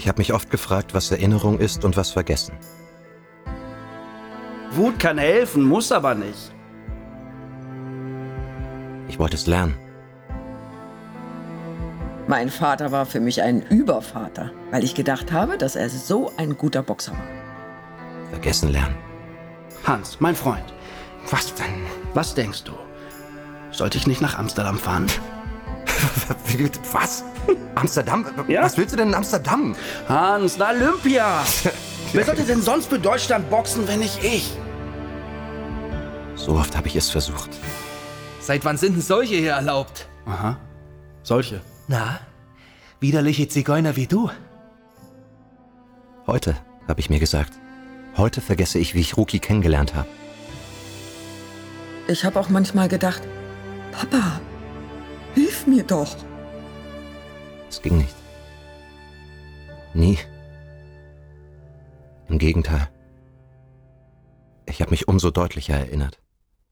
Ich habe mich oft gefragt, was Erinnerung ist und was Vergessen. Wut kann helfen, muss aber nicht. Ich wollte es lernen. Mein Vater war für mich ein Übervater, weil ich gedacht habe, dass er so ein guter Boxer war. Vergessen lernen. Hans, mein Freund, Was denn? was denkst du? Sollte ich nicht nach Amsterdam fahren? Was? Amsterdam? Ja? Was willst du denn in Amsterdam? Hans, na Olympia! Wer sollte denn sonst für Deutschland boxen, wenn nicht ich? So oft habe ich es versucht. Seit wann sind denn solche hier erlaubt? Aha, solche. Na, widerliche Zigeuner wie du. Heute, habe ich mir gesagt. Heute vergesse ich, wie ich Ruki kennengelernt habe. Ich habe auch manchmal gedacht, Papa, hilf mir doch. Es ging nicht. Nie. Im Gegenteil. Ich habe mich umso deutlicher erinnert.